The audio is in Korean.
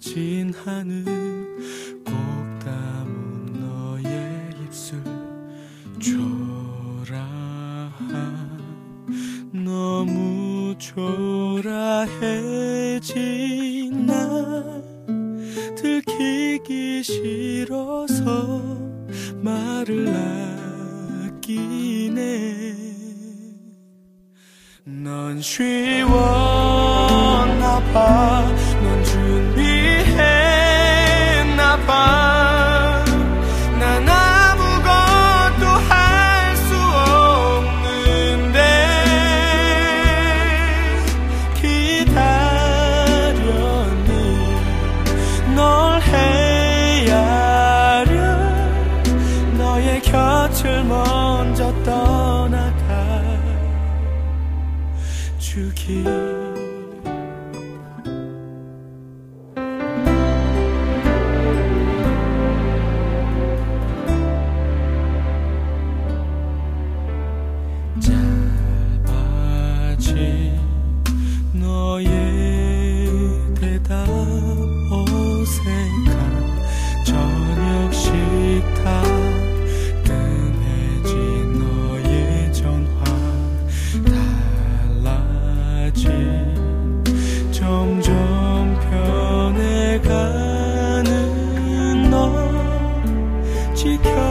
진 하늘 꼭 담은 너의 입술 너무 초라해진 나 들키기 싫어서 말을 아끼네. 넌 쉬웠나 봐. 넌 준비했나 봐. 난 아무것도 할 수 없는데 기다렸니. 널 헤아려 너의 곁을 먼저 떠나가 주기. 짧아진 너의 대답 어색한 저녁 식탁 뜸해진 너의 전화 점점 변해가는 너 지켜